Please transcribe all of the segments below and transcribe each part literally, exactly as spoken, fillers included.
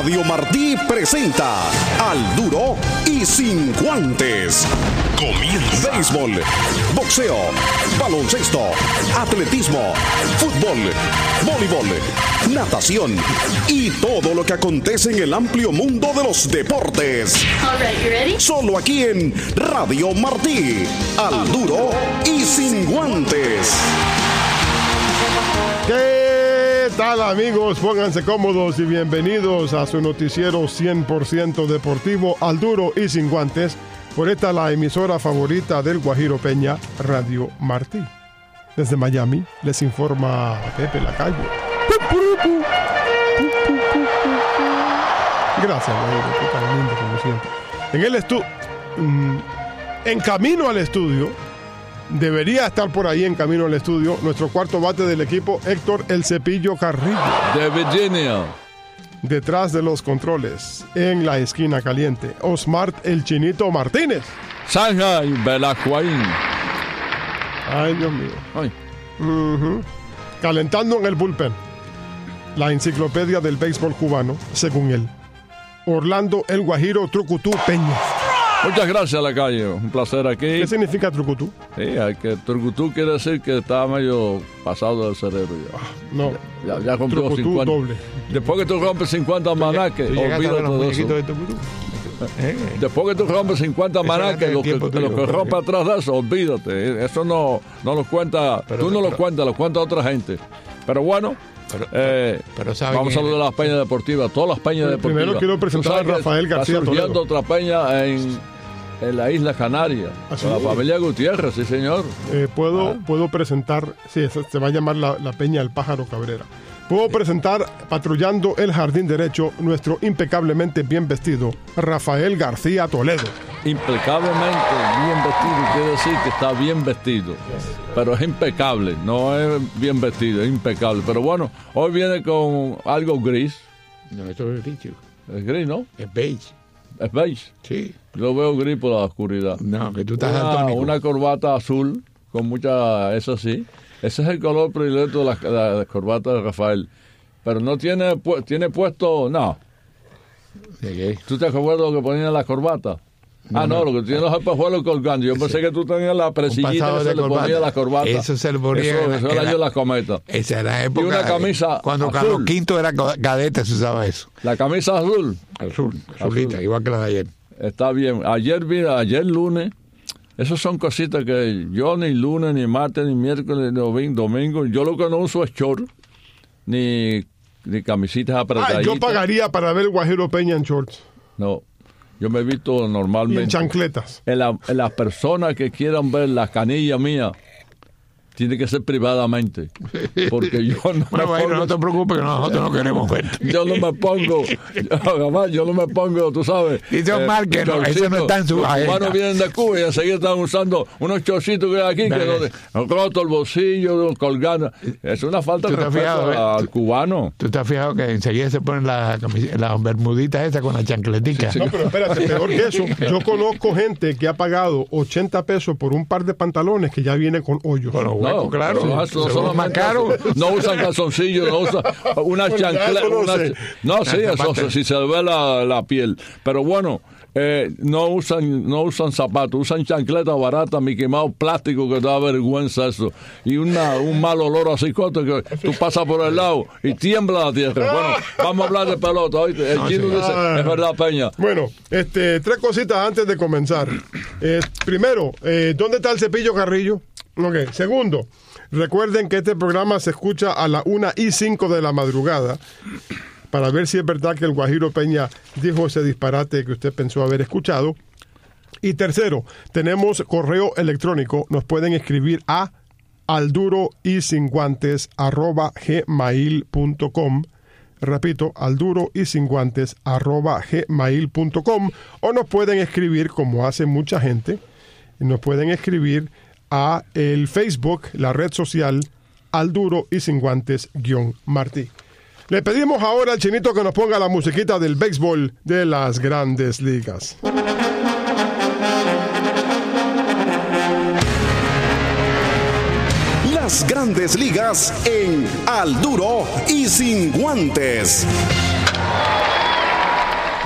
Radio Martí presenta Al Duro y Sin Guantes. Comienza. Béisbol, boxeo, baloncesto, atletismo, fútbol, voleibol, natación y todo lo que acontece en el amplio mundo de los deportes. All right, you ready? Solo aquí en Radio Martí. Al Duro y Sin Guantes. ¿Qué tal, amigos? Pónganse cómodos y bienvenidos a su noticiero cien por ciento deportivo, Al Duro y Sin Guantes, por esta la emisora favorita del Guajiro Peña, Radio Martí. Desde Miami les informa Pepe Lacayo. Gracias, Guajiro, qué tan lindo como siempre. En el estudio, en camino al estudio, debería estar por ahí en camino al estudio nuestro cuarto bate del equipo, Héctor El Cepillo Carrillo. De Virginia. Detrás de los controles, en la esquina caliente, Osmart El Chinito Martínez. Shanghai Belacuaín. Ay, Dios mío. Ay. Uh-huh. Calentando en el bullpen. La enciclopedia del béisbol cubano, según él. Orlando El Guajiro Trucutú Peña. Muchas gracias, Lacayo. Un placer aquí. ¿Qué significa trucutú? Sí, hay que trucutú quiere decir que está medio pasado del cerebro ya. No. Ya, ya cumplió trucutú cincuenta. Doble. Después que tú rompes cincuenta manaques, olvídate de eso. De trucutú? ¿Eh? Después que tú rompes cincuenta manaques, lo que, lo que rompe atrás de eso, olvídate. Eso no, no lo cuenta, pero, tú no pero, lo cuentas, lo cuenta otra gente. Pero bueno. Pero, eh, pero vamos a hablar de las peñas deportivas, todas las peñas deportivas. Primero quiero presentar a Rafael García Toledo. Está surgiendo Toledo. otra peña en, en la isla Canaria, ¿Ah, sí? con la familia Gutiérrez, sí señor. Eh, puedo, Ah. puedo presentar, sí, esa se va a llamar la, la Peña del Pájaro Cabrera. Puedo presentar, patrullando el jardín derecho, nuestro impecablemente bien vestido, Rafael García Toledo. Impecablemente bien vestido, quiere decir que está bien vestido, pero es impecable, no es bien vestido, es impecable. Pero bueno, hoy viene con algo gris. No, esto es gris, chico. Es gris, ¿no? Es beige. Es beige. Sí. Yo veo gris por la oscuridad. No, que tú estás Una, daltónico. una corbata azul con mucha, eso sí. Ese es el color predilecto de las la, la corbatas de Rafael. Pero no tiene, pu- tiene puesto, no. ¿De qué? ¿Tú te acuerdas lo que ponía en la corbata? No, ah, no, no. lo que tiene los espejuelos colgando. Yo pensé que tú tenías la Un presillita pasado que se de le ponía corbata. a la corbata. Eso se le ponía Eso, en- eso era en la- yo la cometa. Esa era la época. Y una de- camisa Cuando azul. Carlos Quinto era cadete se usaba eso. La camisa azul. Azul, azulita, Azul. igual que la de ayer. Está bien. Ayer, mira, ayer lunes, esas son cositas que yo ni lunes, ni martes, ni miércoles, ni domingo, domingo yo lo que no uso es short, ni, ni camisitas Ah, apretaditas. yo pagaría para ver Guajiro Peña en shorts No, yo me he visto y normalmente. en chancletas. En la- en las personas que quieran ver la canilla mía, tiene que ser privadamente. Porque yo no me Bueno, bueno, pongo, no te preocupes que nosotros no queremos verte. yo no me pongo, yo, jamás, yo no me pongo, tú sabes. Dice Omar que no, chorcitos. eso no está en su Los agenda. cubanos vienen de Cuba y enseguida están usando unos chorcitos que hay aquí, que Dale. no de- roto el bolsillo, colgando. Es una falta de ¿Tú te has respeto fijado, eh? al cubano. ¿Tú te has fijado que enseguida se ponen las la bermuditas esas con la chancletica? Sí, No, pero espérate, peor que eso. Yo conozco gente que ha pagado ochenta pesos por un par de pantalones que ya viene con hoyos. Con los huecos, No, claro. no, eso Se son ve más caro. No usan calzoncillos, no usan una Bueno, ya chancleta. eso no una- sé. No, sí, Las eso zapatas. si se le ve la, la piel. Pero bueno, eh, no usan no usan zapatos, usan chancletas baratas, Mickey Mouse, plástico, que da vergüenza eso. Y una, un mal olor así, coto, que tú pasas por el lado y tiembla la tierra. Bueno, vamos a hablar de pelota, ¿oíste? El No, chino sí. dice, es verdad, Peña. Bueno, este, tres cositas antes de comenzar. Eh, primero, eh, ¿dónde está el cepillo Carrillo? Ok. Segundo, recuerden que este programa se escucha a las una y cinco de la madrugada para ver si es verdad que el Guajiro Peña dijo ese disparate que usted pensó haber escuchado. Y tercero, tenemos correo electrónico. Nos pueden escribir a alduro y sin guantes arroba gmail punto com. Repito, alduro y sin guantes arroba gmail punto com, o nos pueden escribir, como hace mucha gente, nos pueden escribir a el Facebook, la red social Alduro y sin guantes guión Martí. Le pedimos ahora al Chinito que nos ponga la musiquita del béisbol de las Grandes Ligas. Las Grandes Ligas en Al Duro y Sin Guantes.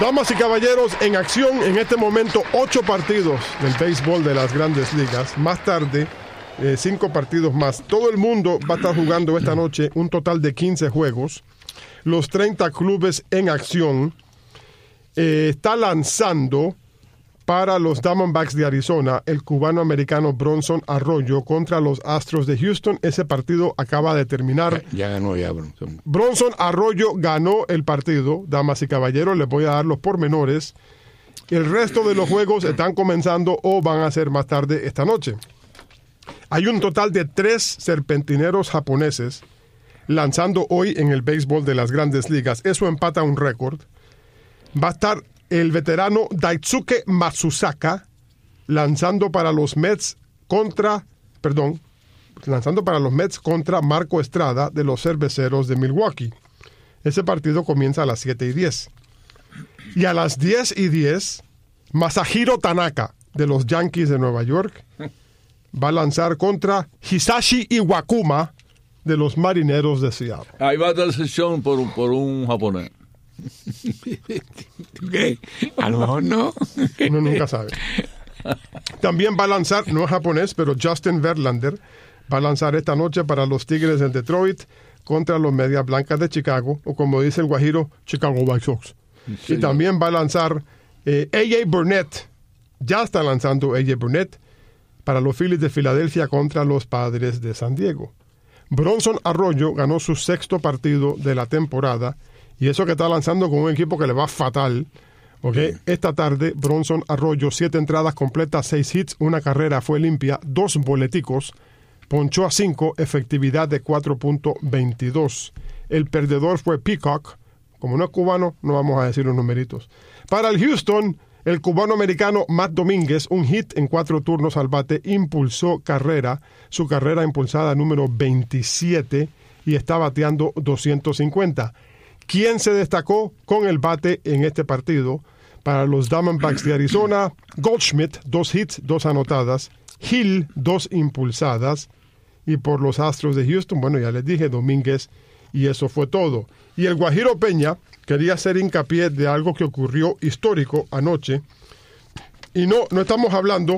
Damas y caballeros, en acción en este momento ocho partidos del béisbol de las Grandes Ligas. Más tarde, eh, cinco partidos más. Todo el mundo va a estar jugando esta noche un total de quince juegos. Los treinta clubes en acción. Eh, está lanzando para los Diamondbacks de Arizona el cubano-americano Bronson Arroyo contra los Astros de Houston. Ese partido acaba de terminar. Ya ganó ya Bronson. Bronson Arroyo ganó el partido. Damas y caballeros, les voy a dar los pormenores. El resto de los juegos están comenzando o van a ser más tarde esta noche. Hay un total de tres serpentineros japoneses lanzando hoy en el béisbol de las Grandes Ligas. Eso empata un récord. Va a estar el veterano Daisuke Matsusaka lanzando para los Mets contra, perdón, lanzando para los Mets contra Marco Estrada de los Cerveceros de Milwaukee. Ese partido comienza a las siete y diez. Y a las diez y diez, Masahiro Tanaka de los Yankees de Nueva York va a lanzar contra Hisashi Iwakuma de los Marineros de Seattle. Ahí va a dar sesión por, por un japonés. ¿Qué? A lo mejor no. Uno nunca sabe. También va a lanzar, no es japonés, pero Justin Verlander va a lanzar esta noche para los Tigres de Detroit contra los Medias Blancas de Chicago, o como dice el guajiro, Chicago White Sox. Sí, y también va a lanzar eh, A J Burnett, ya está lanzando A J Burnett para los Phillies de Filadelfia contra los Padres de San Diego. Bronson Arroyo ganó su sexto partido de la temporada. Y eso que está lanzando con un equipo que le va fatal. ¿Okay? Esta tarde, Bronson Arroyo, siete entradas completas, seis hits, una carrera fue limpia, dos boleticos, ponchó a cinco, efectividad de cuatro punto veintidós. El perdedor fue Peacock. Como no es cubano, no vamos a decir los numeritos. Para el Houston, el cubano-americano Matt Domínguez, un hit en cuatro turnos al bate, impulsó carrera, su carrera impulsada número veintisiete, y está bateando doscientos cincuenta. ¿Quién se destacó con el bate en este partido? Para los Diamondbacks de Arizona, Goldschmidt, dos hits, dos anotadas. Hill, dos impulsadas. Y por los Astros de Houston, bueno, ya les dije, Domínguez, y eso fue todo. Y el Guajiro Peña quería hacer hincapié de algo que ocurrió histórico anoche. Y no, no estamos hablando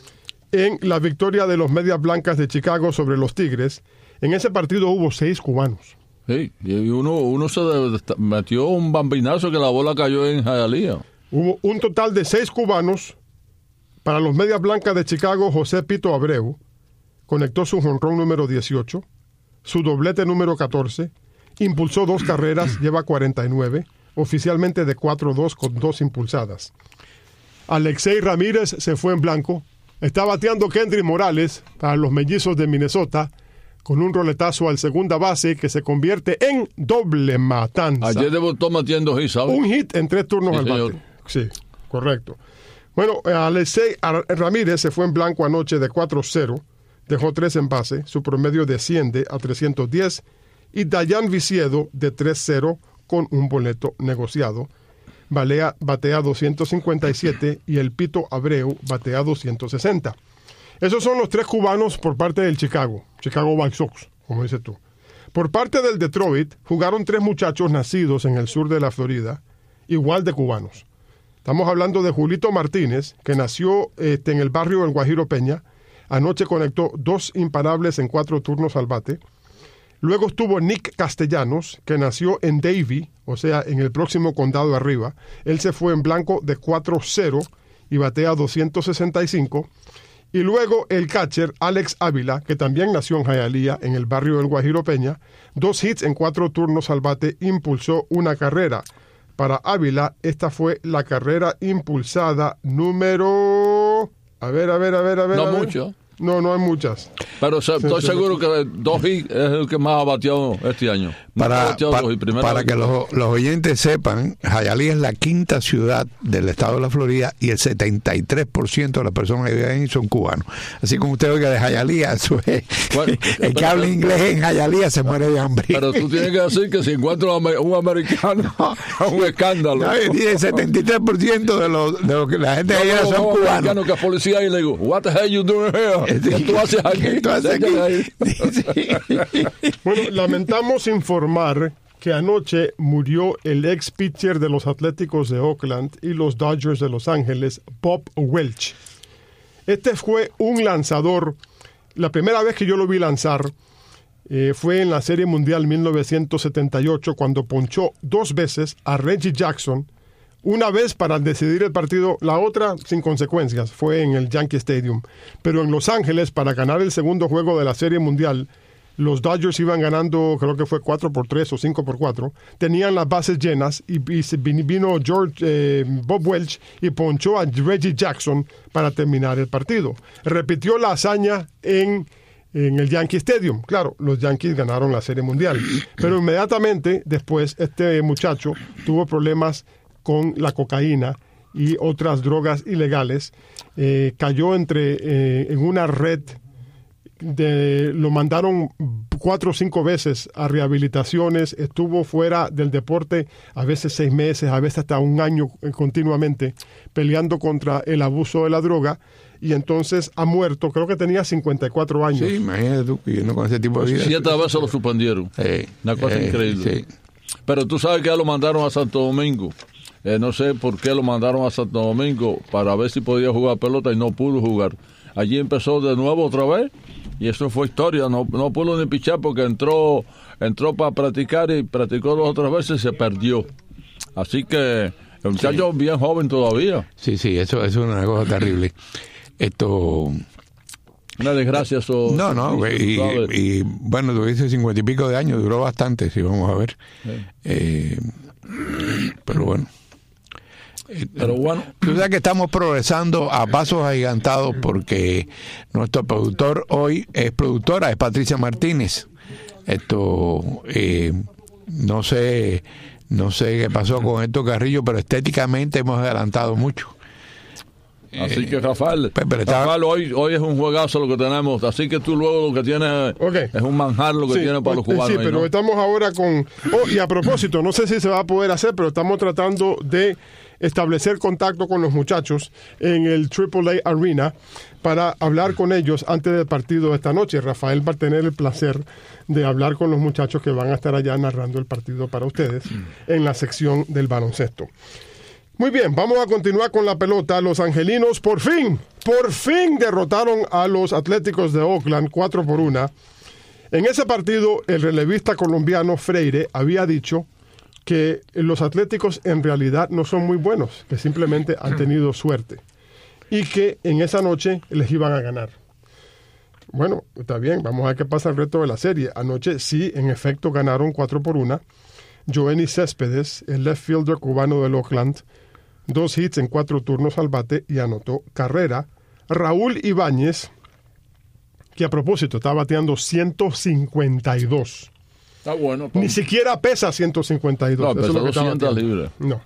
en la victoria de los Medias Blancas de Chicago sobre los Tigres. En ese partido hubo seis cubanos. Sí, y uno, uno se metió un bambinazo que la bola cayó en Hialeah. Hubo un total de seis cubanos. Para los Medias Blancas de Chicago, José Pito Abreu conectó su jonrón número dieciocho, su doblete número catorce, impulsó dos carreras, lleva cuarenta y nueve, oficialmente de cuatro dos con dos impulsadas. Alexei Ramírez se fue en blanco. Está bateando Kendry Morales para los Mellizos de Minnesota, con un roletazo al segunda base que se convierte en doble matanza. Ayer debutó metiendo hit, ¿sabes? Un hit en tres turnos sí, al señor. bate. Sí, correcto. Bueno, Alexei Ramírez se fue en blanco anoche de cuatro cero, dejó tres en base, su promedio desciende a trescientos diez, y Dayan Viciedo de tres cero con un boleto negociado. Balea, batea doscientos cincuenta y siete y el Pito Abreu batea doscientos sesenta. Esos son los tres cubanos por parte del Chicago, Chicago White Sox, como dices tú. Por parte del Detroit, jugaron tres muchachos nacidos en el sur de la Florida, igual de cubanos. Estamos hablando de Julito Martínez, que nació este, en el barrio del Guajiro Peña. Anoche conectó dos imparables en cuatro turnos al bate. Luego estuvo Nick Castellanos, que nació en Davie, o sea, en el próximo condado arriba. Él se fue en blanco de cuatro cero y batea doscientos sesenta y cinco. Y luego el catcher Alex Ávila, que también nació en Hialeah, en el barrio del Guajiro Peña, dos hits en cuatro turnos al bate, impulsó una carrera. Para Ávila, esta fue la carrera impulsada número... A ver, a ver, a ver, a ver. No a ver. mucho. No, no hay muchas. Pero se, Sí, estoy sí, seguro que dos hits es el que más ha bateado este año. Más ha Para, bateado pa- dos hits. Primero para vez. que los, los oyentes sepan, Hialeah es la quinta ciudad del estado de la Florida y el setenta y tres por ciento de las personas que viven ahí son cubanos. Así como usted oiga de Hialeah, eso es, Bueno, el que habla inglés en Hialeah se muere de hambre. Pero tú tienes que decir que si encuentras un, un americano es un escándalo. No, tiene el setenta y tres por ciento de lo, de lo que la gente de allá Yo son veo un cubanos. americano que es policía y le digo, what the hell you doing here? ¿Qué tú haces aquí? ¿Qué tú haces aquí? Déjale ahí. Sí. Bueno, lamentamos informar que anoche murió el ex pitcher de los Atléticos de Oakland y los Dodgers de Los Ángeles, Bob Welch. Este fue un lanzador, la primera vez que yo lo vi lanzar eh, fue en la Serie Mundial mil novecientos setenta y ocho, cuando ponchó dos veces a Reggie Jackson, una vez para decidir el partido, la otra sin consecuencias, fue en el Yankee Stadium. Pero en Los Ángeles, para ganar el segundo juego de la Serie Mundial, los Dodgers iban ganando, creo que fue cuatro por tres o cinco por cuatro, tenían las bases llenas y, y vino George eh, Bob Welch y ponchó a Reggie Jackson para terminar el partido. Repitió la hazaña en, en el Yankee Stadium. Claro, los Yankees ganaron la Serie Mundial, pero inmediatamente después este muchacho tuvo problemas con la cocaína y otras drogas ilegales, eh, cayó entre eh, en una red. De, lo mandaron cuatro o cinco veces a rehabilitaciones, estuvo fuera del deporte a veces seis meses, a veces hasta un año continuamente peleando contra el abuso de la droga, y entonces ha muerto, creo que tenía cincuenta y cuatro años. Sí, imagínate tú, viviendo con ese tipo de vida. Siete veces lo suspendieron. Eh, Una cosa eh, increíble. Sí. Pero tú sabes que ya lo mandaron a Santo Domingo. Eh, no sé por qué lo mandaron a Santo Domingo, para ver si podía jugar pelota, y no pudo jugar. Allí empezó de nuevo otra vez, y eso fue historia. No, no pudo ni pichar porque entró entró para practicar y practicó dos o tres veces y se perdió. Así que el muchacho es bien joven todavía. Sí, sí, eso, eso es una cosa terrible. Esto... Una desgracia eso. No, no, y, y bueno, tuviste cincuenta y pico de años, duró bastante, si vamos a ver. Sí. Eh, pero bueno. Pero bueno. Tú sabes que estamos progresando a pasos agigantados porque nuestro productor hoy es productora, es Patricia Martínez. Esto, eh, no sé, no sé qué pasó con Héctor Carrillo, pero estéticamente hemos adelantado mucho. Así que Rafael, Pepe, está... Rafael hoy, hoy es un juegazo lo que tenemos, así que tú luego lo que tienes okay. es un manjar lo que sí, tienes para los cubanos. Sí, pero ¿no? estamos ahora con... Oh, y a propósito, no sé si se va a poder hacer, pero estamos tratando de establecer contacto con los muchachos en el triple A Arena para hablar con ellos antes del partido de esta noche. Rafael va a tener el placer de hablar con los muchachos que van a estar allá narrando el partido para ustedes en la sección del baloncesto. Muy bien, vamos a continuar con la pelota. Los angelinos por fin, por fin derrotaron a los Atléticos de Oakland cuatro por uno. En ese partido, el relevista colombiano Freire había dicho que los Atléticos en realidad no son muy buenos, que simplemente han tenido suerte y que en esa noche les iban a ganar. Bueno, está bien, vamos a ver qué pasa el resto de la serie. Anoche sí, en efecto, ganaron cuatro por uno. Joenny Céspedes, el left fielder cubano del Oakland, dos hits en cuatro turnos al bate y anotó carrera. Raúl Ibáñez, que a propósito está bateando ciento cincuenta y dos. Está bueno. Ni siquiera pesa ciento cincuenta y dos. No, pesa doscientos libras. No.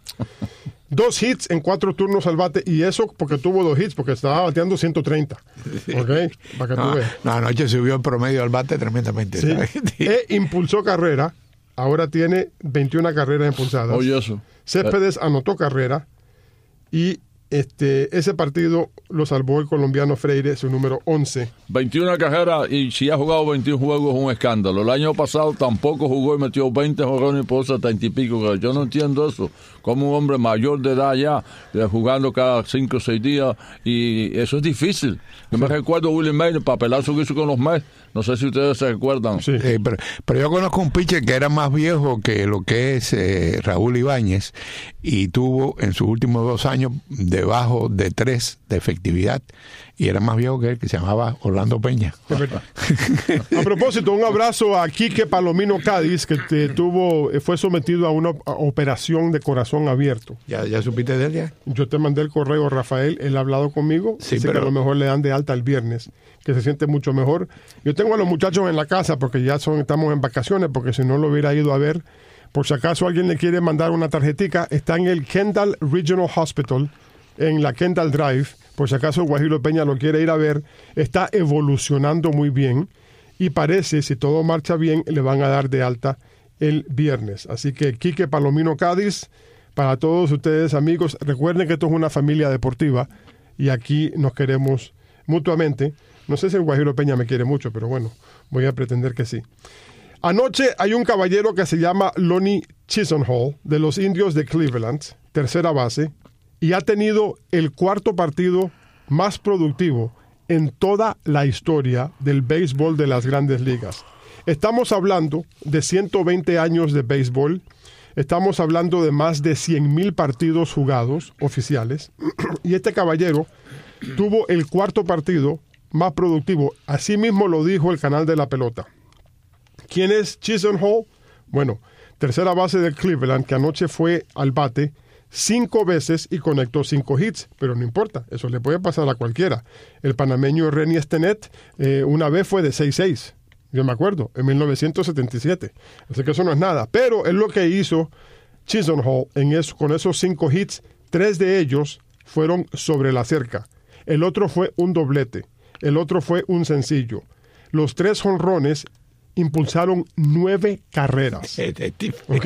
Dos hits en cuatro turnos al bate, y eso porque tuvo dos hits, porque estaba bateando ciento treinta. Sí. ¿Ok? Para que no, tú veas. No, anoche subió el promedio al bate tremendamente. Sí. E impulsó carrera. Ahora tiene veintiuna carreras impulsadas. Oye, eso. Céspedes anotó carrera. Y este ese partido lo salvó el colombiano Freire, su número once. veintiuna carreras, y si ha jugado veintiún juegos es un escándalo. El año pasado tampoco jugó y metió veinte juegos y por setenta y pico. Yo no entiendo eso. Como un hombre mayor de edad ya, jugando cada cinco o seis días, y eso es difícil. Yo sí. me recuerdo a Willie Mays para pelar su guiso con los Mets. No sé si ustedes se recuerdan. Sí. Eh, pero, pero yo conozco un pitcher que era más viejo que lo que es eh, Raúl Ibáñez, y tuvo en sus últimos dos años debajo de tres de efectividad, y era más viejo que él, que se llamaba Orlando Peña. A propósito, un abrazo a Quique Palomino Cádiz, que te tuvo, fue sometido a una operación de corazón abierto. ¿Ya, ya supiste de él ya? Yo te mandé el correo, Rafael, él ha hablado conmigo, sí, dice pero... que a lo mejor le dan de alta el viernes, que se siente mucho mejor. Yo tengo a los muchachos en la casa porque ya son estamos en vacaciones, porque si no lo hubiera ido a ver. Por si acaso alguien le quiere mandar una tarjetica, está en el Kendall Regional Hospital, en la Kendall Drive. Por si acaso Guajiro Peña lo quiere ir a ver, está evolucionando muy bien y parece, si todo marcha bien, le van a dar de alta el viernes. Así que Quique Palomino Cádiz, para todos ustedes amigos, recuerden que esto es una familia deportiva y aquí nos queremos mutuamente. No sé si el Guajiro Peña me quiere mucho, pero bueno, voy a pretender que sí. Anoche hay un caballero que se llama Lonnie Chisenhall, de los Indios de Cleveland, tercera base, y ha tenido el cuarto partido más productivo en toda la historia del béisbol de las Grandes Ligas. Estamos hablando de ciento veinte años de béisbol, estamos hablando de más de cien mil partidos jugados oficiales, y este caballero tuvo el cuarto partido más productivo. Así mismo lo dijo el canal de la pelota. ¿Quién es Chisenhall? Bueno, tercera base de Cleveland, que anoche fue al bate cinco veces y conectó cinco hits, pero no importa, eso le puede pasar a cualquiera. El panameño Renny Stenett eh, una vez fue de seis seis, yo me acuerdo, en mil novecientos setenta y siete. Así que eso no es nada, pero es lo que hizo Chisenhall en eso, con esos cinco hits. Tres de ellos fueron sobre la cerca, el otro fue un doblete, el otro fue un sencillo. Los tres jonrones impulsaron nueve carreras. ¿Ok?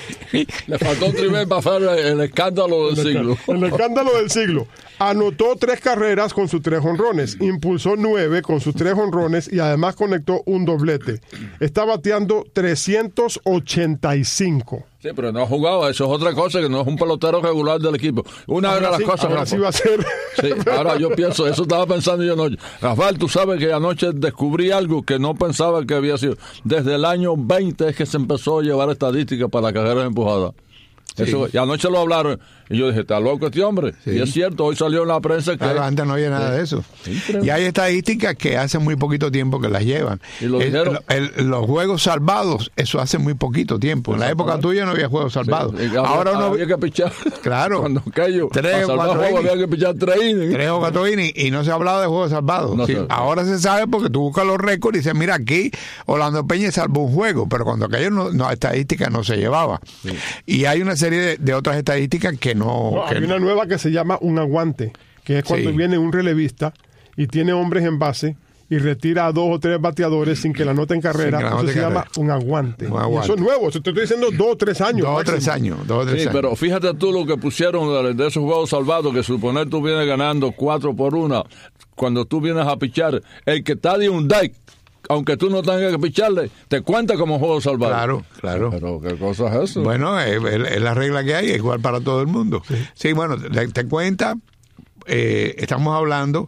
Le faltó un triple para hacer el escándalo del siglo. El escándalo del siglo. Anotó tres carreras con sus tres jonrones. Impulsó nueve con sus tres jonrones y además conectó un doblete. Está bateando trescientos ochenta y cinco. Sí, pero no ha jugado. Eso es otra cosa, que no es un pelotero regular del equipo. Una ahora de las sí, cosas... Ahora sí va a ser... Sí, ahora yo pienso, eso estaba pensando yo anoche. Rafael, tú sabes que anoche descubrí algo que no pensaba que había sido. Desde el año veinte es que se empezó a llevar estadísticas para las carreras empujadas. Sí. Eso, y anoche lo hablaron y yo dije, está loco este hombre. Sí. Y es cierto, hoy salió en la prensa que... Claro, antes no había nada sí. de eso. Increíble. Y hay estadísticas que hace muy poquito tiempo que las llevan. ¿Y lo el, el, el, los juegos salvados, eso hace muy poquito tiempo. En la época tuya no había juegos salvados. Sí. Había, Ahora uno había que pichar. Claro. Cuando cayó, tres o cuatro juegos, había que pichar tres innings. Tres o cuatro innings y no se ha hablado de juegos salvados. No sí. sé. Ahora se sabe porque tú buscas los récords y dices, mira, aquí Orlando Peña salvó un juego, pero cuando cayó no, no, estadísticas no se llevaba. Sí. Y hay una serie de, de otras estadísticas que no... no que hay una nueva que se llama un aguante, que es cuando sí. viene un relevista y tiene hombres en base y retira a dos o tres bateadores sin que la anoten carrera. Eso se carrera. llama un aguante. un aguante. Eso es nuevo, eso te estoy diciendo dos o tres años. Dos o tres años. Dos o tres sí, años. Pero fíjate tú lo que pusieron de, de esos juegos salvados, que suponer tú vienes ganando cuatro por una, cuando tú vienes a pichar, el que está de un deck, aunque tú no tengas que picharle, te cuenta como juego salvado. Claro, claro. Pero ¿qué cosa es eso? Bueno, es, es la regla que hay, es igual para todo el mundo. Sí, sí bueno, te, te cuenta, eh, estamos hablando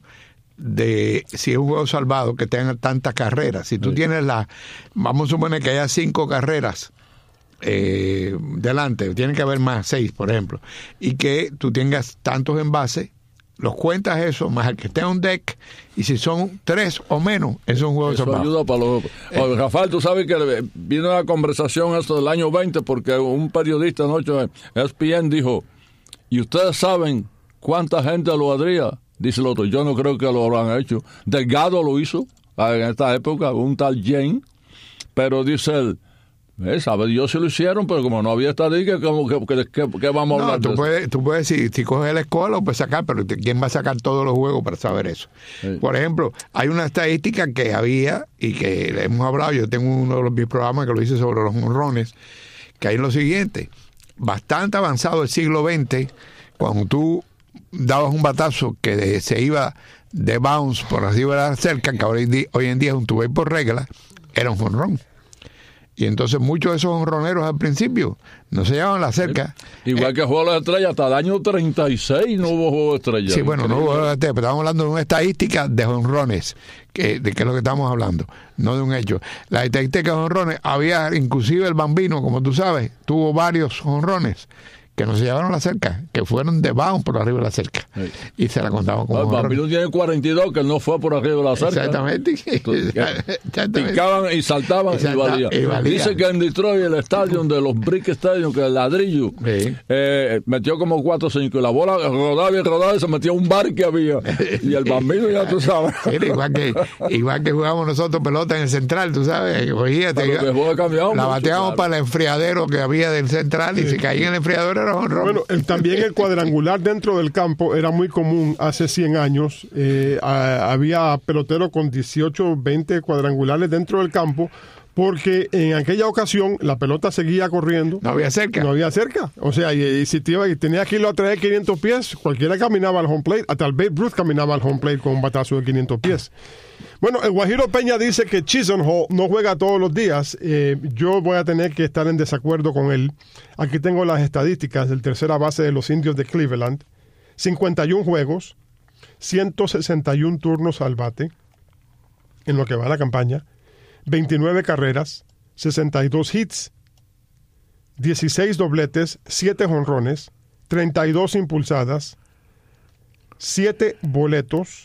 de si es un juego salvado que tenga tantas carreras. Si tú sí. tienes la, vamos a suponer que haya cinco carreras eh, delante, tienen que haber más, seis, por ejemplo, y que tú tengas tantos envases, los cuentas eso, más el que esté en un deck, y si son tres o menos, eso es un juego eso salvado. Ayuda para los... eh. Rafael, tú sabes que vino una conversación esto del año veinte, porque un periodista anoche en E S P N dijo, ¿y ustedes saben cuánta gente lo haría? Dice el otro, yo no creo que lo habrán hecho. Delgado lo hizo en esta época, un tal Jane, pero dice él, Eh, sabe Dios si lo hicieron, pero como no había estadística, ¿qué, qué, qué, qué vamos a hablar? No, tú de puedes, eso? tú puedes, si, si coges la escuela, lo puedes sacar, pero ¿quién va a sacar todos los juegos para saber eso? Sí. Por ejemplo, hay una estadística que había y que hemos hablado, yo tengo uno de los, mis programas que lo hice sobre los jonrones, que hay lo siguiente, bastante avanzado el siglo veinte, cuando tú dabas un batazo que de, se iba de bounce por arriba de la cerca, que ahora hoy en día es un two-way por regla, era un jonrón. Y entonces muchos de esos jonroneros al principio no se llevaban la cerca. Sí. Igual eh, que Juego de las Estrellas, hasta el año treinta y seis no hubo Juego de Estrellas. Sí, bueno, no hubo Juego de Estrellas, pero estamos hablando de una estadística de jonrones, que, de qué es lo que estamos hablando, no de un hecho. La estadística de jonrones, había inclusive el Bambino, como tú sabes, tuvo varios jonrones que no se llevaron la cerca, que fueron de bounce por arriba de la cerca. Sí. Y se la contaban como... El Bambino tiene cuarenta y dos, que no fue por arriba de la cerca. Exactamente. Entonces, Exactamente. Picaban y saltaban y, salta, y, valían. y valían. Dice que en Detroit, el estadio de los Brick Stadium, que es el ladrillo, sí. eh, metió como cuatro o cinco, y la bola rodaba y rodaba y se metía un bar que había. Y el Bambino, ya tú sabes. Sí, igual, que, igual que jugamos nosotros pelota en el central, tú sabes. Fíjate, cambiado, la bateábamos claro. para el enfriadero que había del central, sí. y si caía en el enfriadero era honrón. Bueno, el, también el cuadrangular dentro del campo era muy común hace cien años. Eh, a, había peloteros con dieciocho, veinte cuadrangulares dentro del campo, porque en aquella ocasión la pelota seguía corriendo. No había cerca. No había cerca. O sea, y, y si te iba, y tenías que irlo a traer quinientos pies, cualquiera caminaba al home plate. Hasta el Babe Ruth caminaba al home plate con un batazo de quinientos pies. Bueno, el Guajiro Peña dice que Chisenhall no juega todos los días. Eh, yo voy a tener que estar en desacuerdo con él. Aquí tengo las estadísticas del tercera base de los Indios de Cleveland. cincuenta y uno juegos, ciento sesenta y uno turnos al bate en lo que va a la campaña. veintinueve carreras, sesenta y dos hits, dieciséis dobletes, siete jonrones, treinta y dos impulsadas, siete boletos.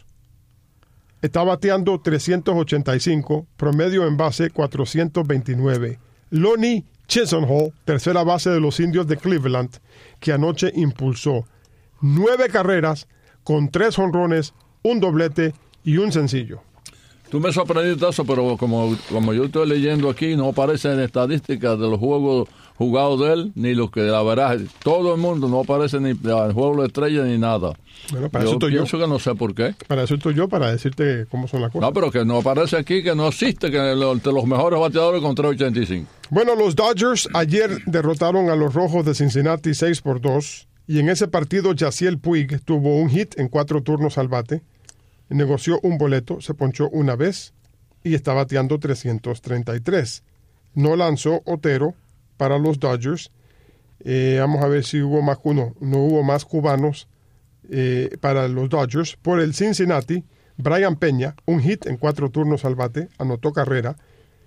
Está bateando trescientos ochenta y cinco, promedio en base cuatrocientos veintinueve. Lonnie Chisenhall, tercera base de los Indios de Cleveland, que anoche impulsó nueve carreras con tres jonrones, un doblete y un sencillo. Tú me sorprendiste eso, pero como, como yo estoy leyendo aquí, no aparecen en estadísticas de los juegos jugados de él, ni los que de la verdad, todo el mundo no aparece ni en juego de estrella ni nada. Bueno, para yo eso estoy pienso yo. que no sé por qué. Para eso estoy yo, para decirte cómo son las cosas. No, pero que no aparece aquí, que no existe, que entre los mejores bateadores con tres ochenta y cinco. Bueno, los Dodgers ayer derrotaron a los Rojos de Cincinnati seis por dos, y en ese partido Yasiel Puig tuvo un hit en cuatro turnos al bate, negoció un boleto, se ponchó una vez y está bateando trescientos treinta y tres. No lanzó Otero para los Dodgers. Eh, vamos a ver si hubo más uno. No hubo más cubanos eh, para los Dodgers. Por el Cincinnati, Brian Peña, un hit en cuatro turnos al bate, anotó carrera.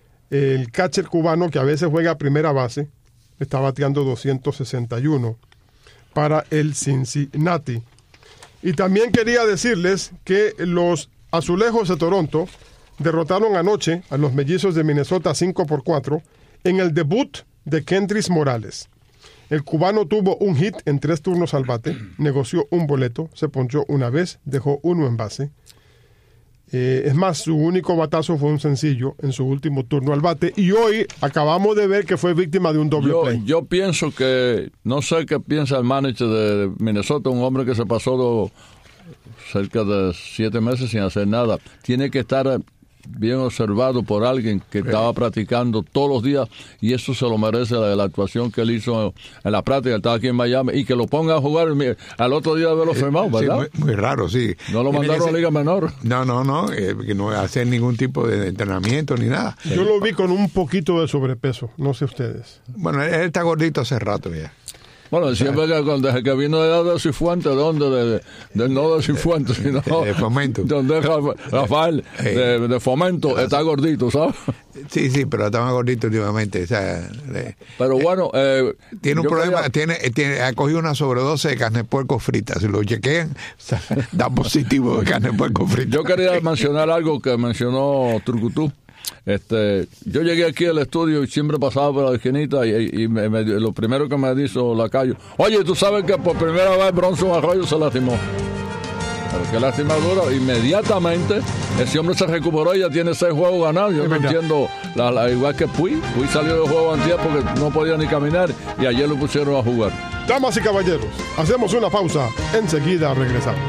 El catcher cubano, que a veces juega a primera base, está bateando doscientos sesenta y uno para el Cincinnati. Y también quería decirles que los Azulejos de Toronto derrotaron anoche a los Mellizos de Minnesota cinco por cuatro en el debut de Kendrys Morales. El cubano tuvo un hit en tres turnos al bate, negoció un boleto, se ponchó una vez, dejó uno en base. Eh, es más, su único batazo fue un sencillo en su último turno al bate, y hoy acabamos de ver que fue víctima de un doble yo, play. Yo pienso que, no sé qué piensa el manager de Minnesota, un hombre que se pasó do, cerca de siete meses sin hacer nada. Tiene que estar bien observado por alguien que estaba practicando todos los días, y eso se lo merece la, la actuación que él hizo en la práctica. Estaba aquí en Miami, y que lo ponga a jugar al otro día de haberlo firmado, ¿verdad? Sí, muy, muy raro, sí. No lo mandaron a Liga Menor. No, no, no, eh, que no hacer ningún tipo de entrenamiento ni nada. Yo lo vi con un poquito de sobrepeso, no sé ustedes. Bueno, él está gordito hace rato ya. Bueno, siempre que desde que vino de de Cifuentes, ¿dónde? De, de, de, no de Cifuentes, sino de Fomento. Donde Rafael, de, de Fomento, está gordito, ¿sabes? Sí, sí, pero está más gordito últimamente. O sea, le, pero bueno, eh, tiene un problema, quería... tiene, tiene, ha cogido una sobredosis de carne de puerco frita. Si lo chequean, o sea, da positivo de carne de puerco frita. Yo quería mencionar algo que mencionó Turcutú. Este, yo llegué aquí al estudio y siempre pasaba por la esquinita y, y me, me, lo primero que me dijo Lacayo: oye, tú sabes que por primera vez Bronson Arroyo se lastimó. Pero qué lastimadura. Inmediatamente ese hombre se recuperó y ya tiene seis juegos ganados. Yo no entiendo, la, la, igual que Puig. Puig salió del juego antier porque no podía ni caminar y ayer lo pusieron a jugar. Damas y caballeros, hacemos una pausa. Enseguida regresamos.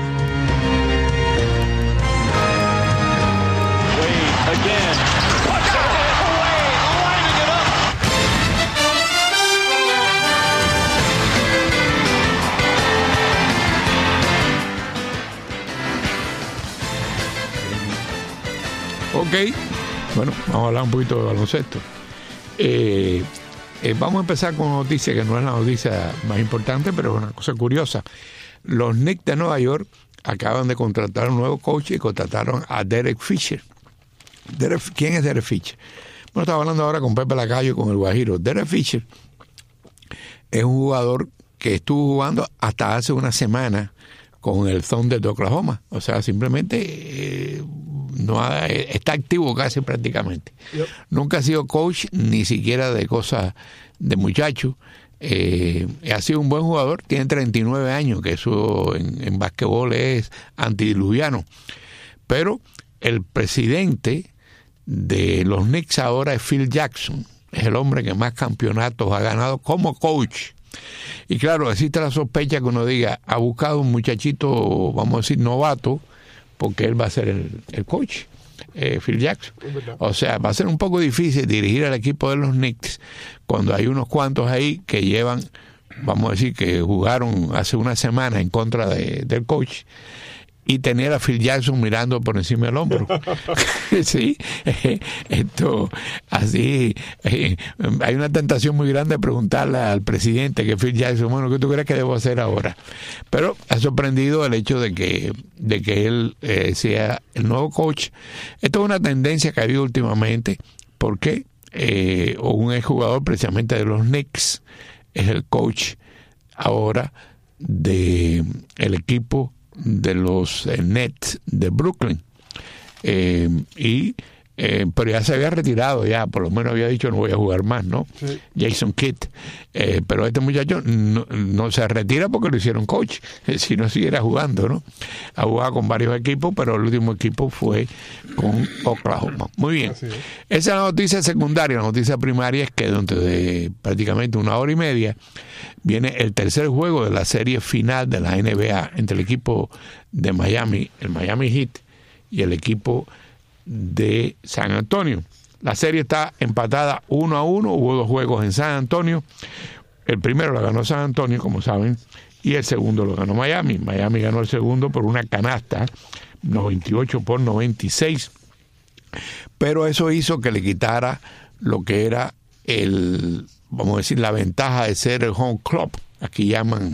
Ok, bueno, vamos a hablar un poquito de baloncesto. Eh, eh, vamos a empezar con una noticia que no es la noticia más importante, pero es una cosa curiosa. Los Knicks de Nueva York acaban de contratar a un nuevo coach y contrataron a Derek Fisher. Derek, ¿quién es Derek Fisher? Bueno, estaba hablando ahora con Pepe Lacayo, con el Guajiro. Derek Fisher es un jugador que estuvo jugando hasta hace una semana con el Thunder de Oklahoma. O sea, simplemente eh, no ha, está activo casi prácticamente. Yep. Nunca ha sido coach, ni siquiera de cosas de muchacho. Eh, ha sido un buen jugador, tiene treinta y nueve años, que eso en, en basquetbol es antidiluviano. Pero el presidente de los Knicks ahora es Phil Jackson, es el hombre que más campeonatos ha ganado como coach. Y claro, existe la sospecha que uno diga, ha buscado un muchachito, vamos a decir, novato, porque él va a ser el, el coach. eh, Phil Jackson. O sea, va a ser un poco difícil dirigir al equipo de los Knicks cuando hay unos cuantos ahí que llevan, vamos a decir, que jugaron hace una semana en contra de, del coach, y tener a Phil Jackson mirando por encima del hombro. Sí, eh, esto, así, eh, hay una tentación muy grande de preguntarle al presidente, que Phil Jackson, bueno, ¿qué tú crees que debo hacer ahora? Pero ha sorprendido el hecho de que, de que él eh, sea el nuevo coach. Esto es una tendencia que ha habido últimamente, porque eh, un exjugador precisamente de los Knicks es el coach ahora de el equipo de los eh, Nets de Brooklyn, eh, y eh, pero ya se había retirado, ya por lo menos había dicho no voy a jugar más, ¿no? Sí. Jason Kidd, eh, pero este muchacho no, no se retira porque lo hicieron coach, eh, si no siguiera jugando, ¿no? Ha jugado con varios equipos, pero el último equipo fue con Oklahoma. Muy bien, esa es la noticia secundaria. La noticia primaria es que dentro de prácticamente una hora y media viene el tercer juego de la serie final de la N B A entre el equipo de Miami, el Miami Heat, y el equipo de San Antonio. La serie está empatada uno a uno, hubo dos juegos en San Antonio. El primero lo ganó San Antonio, como saben, y el segundo lo ganó Miami. Miami ganó el segundo por una canasta, noventa y ocho por noventa y seis, pero eso hizo que le quitara lo que era el, vamos a decir, la ventaja de ser el home club. Aquí llaman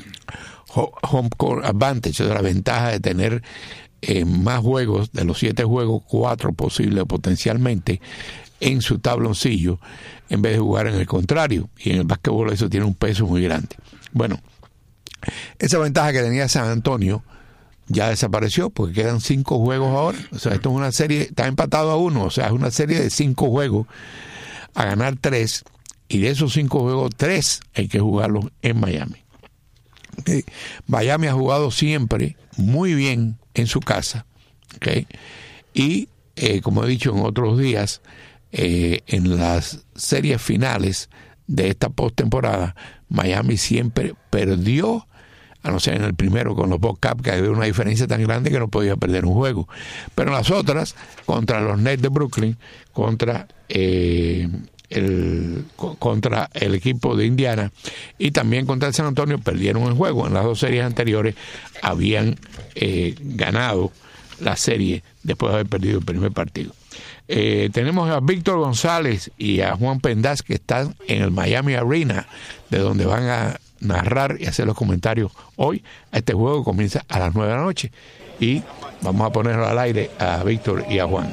home court advantage, o sea, la ventaja de tener eh, más juegos, de los siete juegos, cuatro posibles potencialmente en su tabloncillo, en vez de jugar en el contrario. Y en el básquetbol eso tiene un peso muy grande. Bueno, esa ventaja que tenía San Antonio ya desapareció, porque quedan cinco juegos ahora. O sea, esto es una serie, está empatado a uno, o sea, es una serie de cinco juegos a ganar tres, y de esos cinco juegos, tres hay que jugarlos en Miami. Okay. Miami ha jugado siempre muy bien en su casa, okay. Y eh, como he dicho en otros días, eh, en las series finales de esta postemporada, Miami siempre perdió, a no ser en el primero con los Bobcats, que había una diferencia tan grande que no podía perder un juego. Pero en las otras, contra los Nets de Brooklyn, contra eh, el contra el equipo de Indiana y también contra el San Antonio, perdieron el juego. En las dos series anteriores habían eh, ganado la serie después de haber perdido el primer partido. Eh, tenemos a Víctor González y a Juan Pendaz, que están en el Miami Arena, de donde van a narrar y hacer los comentarios hoy. Este juego comienza a las nueve de la noche y vamos a ponerlo al aire a Víctor y a Juan.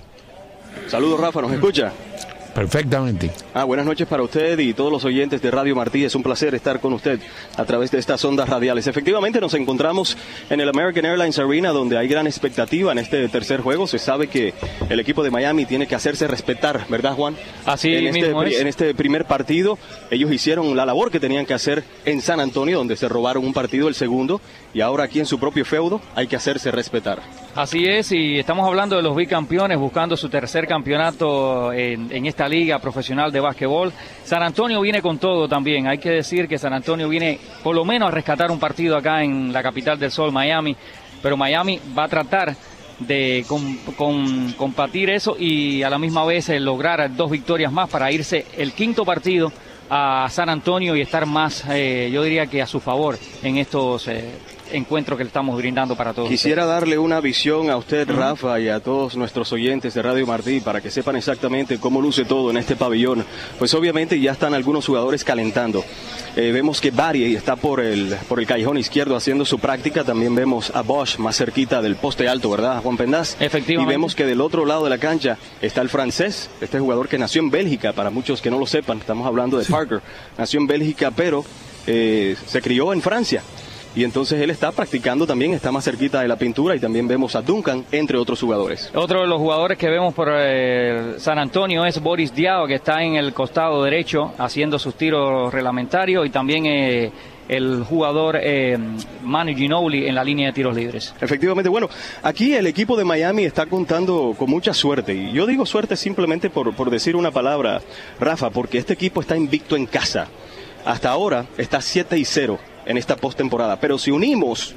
Saludos, Rafa, ¿nos escucha? Perfectamente. Ah, buenas noches para usted y todos los oyentes de Radio Martí. Es un placer estar con usted a través de estas ondas radiales. Efectivamente, nos encontramos en el American Airlines Arena, donde hay gran expectativa en este tercer juego. Se sabe que el equipo de Miami tiene que hacerse respetar, ¿verdad, Juan? Así en mismo este, es. En este primer partido, ellos hicieron la labor que tenían que hacer en San Antonio, donde se robaron un partido, el segundo, y ahora aquí en su propio feudo hay que hacerse respetar. Así es, y estamos hablando de los bicampeones buscando su tercer campeonato en, en esta liga profesional de básquetbol. San Antonio viene con todo también. Hay que decir que San Antonio viene por lo menos a rescatar un partido acá en la capital del sol, Miami, pero Miami va a tratar de con, con, combatir eso y a la misma vez eh, lograr dos victorias más para irse el quinto partido a San Antonio y estar más, eh, yo diría que a su favor en estos eh, encuentro que le estamos brindando para todos. Quisiera ustedes. darle una visión a usted, uh-huh. Rafa, y a todos nuestros oyentes de Radio Martí para que sepan exactamente cómo luce todo en este pabellón. Pues obviamente ya están algunos jugadores calentando. Eh, vemos que Barry está por el por el callejón izquierdo haciendo su práctica. También vemos a Bosch más cerquita del poste alto, ¿verdad, Juan Pendaz? Efectivamente. Y vemos que del otro lado de la cancha está el francés, este jugador que nació en Bélgica, para muchos que no lo sepan, estamos hablando de sí. Parker. Nació en Bélgica, pero eh, se crió en Francia. Y entonces él está practicando también, está más cerquita de la pintura, y también vemos a Duncan, entre otros jugadores. Otro de los jugadores que vemos por eh, San Antonio es Boris Diaw, que está en el costado derecho haciendo sus tiros reglamentarios, y también eh, el jugador eh, Manu Ginobili en la línea de tiros libres. Efectivamente, bueno, aquí el equipo de Miami está contando con mucha suerte, y yo digo suerte simplemente por, por decir una palabra, Rafa, porque este equipo está invicto en casa. Hasta ahora está siete y cero en esta postemporada, pero si unimos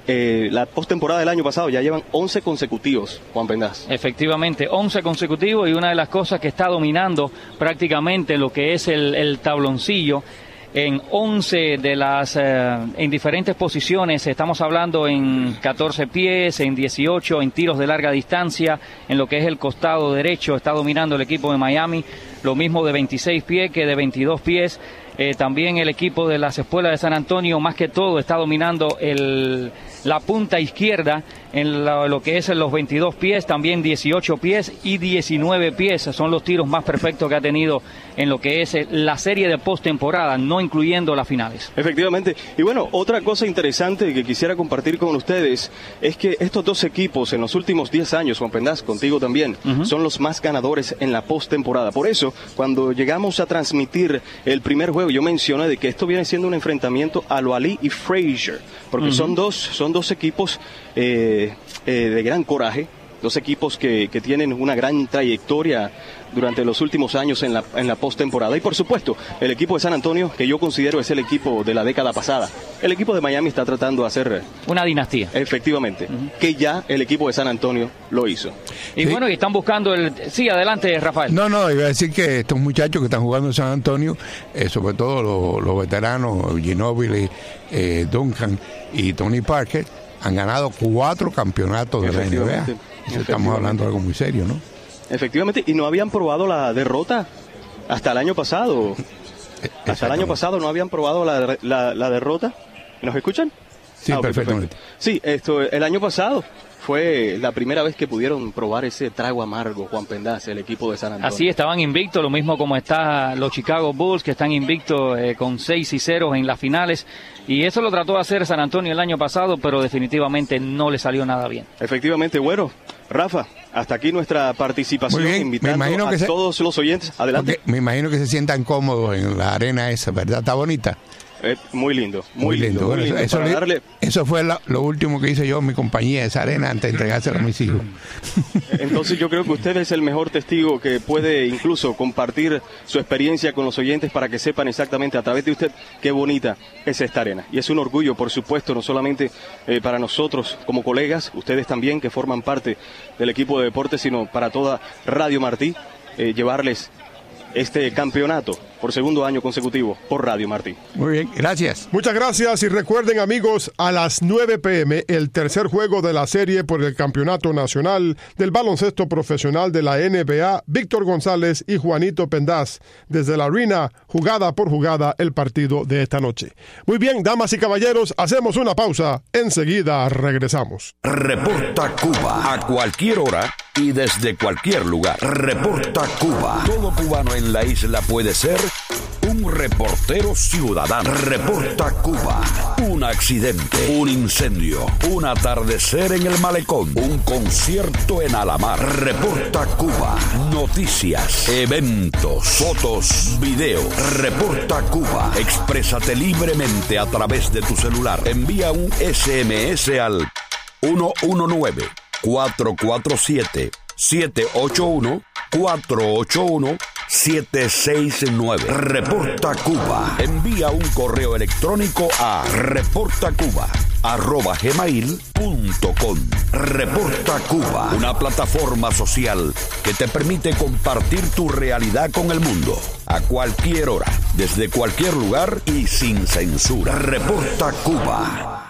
eh, la postemporada del año pasado, ya llevan once consecutivos, Juan Pendas. Efectivamente, once consecutivos, y una de las cosas que está dominando prácticamente lo que es el, el tabloncillo, en once de las, eh, en diferentes posiciones, estamos hablando en catorce pies, en dieciocho, en tiros de larga distancia, en lo que es el costado derecho, está dominando el equipo de Miami, lo mismo de veintiséis pies que de veintidós pies, eh, también el equipo de las Espuelas de San Antonio, más que todo, está dominando el, la punta izquierda, en lo, lo que es en los veintidós pies, también dieciocho pies y diecinueve pies, son los tiros más perfectos que ha tenido en lo que es la serie de postemporada, no incluyendo las finales. Efectivamente, y bueno, otra cosa interesante que quisiera compartir con ustedes es que estos dos equipos en los últimos diez años, Juan Pendas, contigo también, uh-huh. son los más ganadores en la postemporada. Por eso, cuando llegamos a transmitir el primer juego, yo mencioné de que esto viene siendo un enfrentamiento a lo Ali y Frazier, porque uh-huh. son dos, son dos equipos eh, eh, de gran coraje, dos equipos que, que tienen una gran trayectoria durante los últimos años en la, en la postemporada. Y por supuesto, el equipo de San Antonio, que yo considero es el equipo de la década pasada. El equipo de Miami está tratando de hacer una dinastía. Efectivamente, uh-huh. que ya el equipo de San Antonio lo hizo. Y sí. bueno, y están buscando el... Sí, adelante, Rafael. No, no, iba a decir que estos muchachos que están jugando en San Antonio, eh, sobre todo los, los veteranos, Ginóbili, eh, Duncan y Tony Parker, han ganado cuatro campeonatos de la N B A. Estamos hablando de algo muy serio, ¿no? Efectivamente, y no habían probado la derrota hasta el año pasado. Hasta el año pasado no habían probado la, la, la derrota. ¿Nos escuchan? Sí, ah, okay, perfectamente. Perfecto. Sí, esto, el año pasado fue la primera vez que pudieron probar ese trago amargo, Juan Pendas, el equipo de San Antonio. Así, estaban invictos, lo mismo como están los Chicago Bulls, que están invictos eh, con seis y cero en las finales. Y eso lo trató de hacer San Antonio el año pasado, pero definitivamente no le salió nada bien. Efectivamente, bueno, Rafa, hasta aquí nuestra participación, bien, invitando a que todos se... los oyentes. Adelante. Okay, me imagino que se sientan cómodos en la arena esa, ¿verdad? Está bonita. Eh, muy lindo, muy, muy lindo. lindo. Bueno, muy lindo eso, para darle... eso fue lo, lo último que hice yo en mi compañía, esa arena, antes de entregársela a mis hijos. Entonces yo creo que usted es el mejor testigo que puede incluso compartir su experiencia con los oyentes para que sepan exactamente a través de usted qué bonita es esta arena. Y es un orgullo, por supuesto, no solamente eh, para nosotros como colegas, ustedes también que forman parte del equipo de deportes, sino para toda Radio Martí, eh, llevarles este campeonato por segundo año consecutivo por Radio Martí. Muy bien, gracias. Muchas gracias y recuerden, amigos, a las nueve pe eme el tercer juego de la serie por el Campeonato Nacional del Baloncesto Profesional de la N B A, Víctor González y Juanito Pendas, desde la arena, jugada por jugada, el partido de esta noche. Muy bien, damas y caballeros, hacemos una pausa, enseguida regresamos. Reporta Cuba, a cualquier hora y desde cualquier lugar. Reporta Cuba. Todo cubano en la isla puede ser un reportero ciudadano. Reporta Cuba. Un accidente, un incendio, un atardecer en el malecón, un concierto en Alamar. Reporta Cuba. Noticias, eventos, fotos, videos. Reporta Cuba. Exprésate libremente a través de tu celular. Envía un ese eme ese al uno uno nueve, cuatro cuatro siete, siete ocho uno, cuatro ocho uno, siete seis nueve. Reporta Cuba. Envía un correo electrónico a reportacuba arroba gmail punto com. Reporta Cuba, una plataforma social que te permite compartir tu realidad con el mundo a cualquier hora, desde cualquier lugar y sin censura. Reporta Cuba.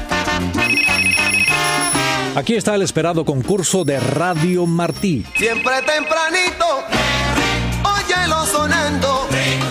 Aquí está el esperado concurso de Radio Martí. Siempre tempranito, óyelo sonando.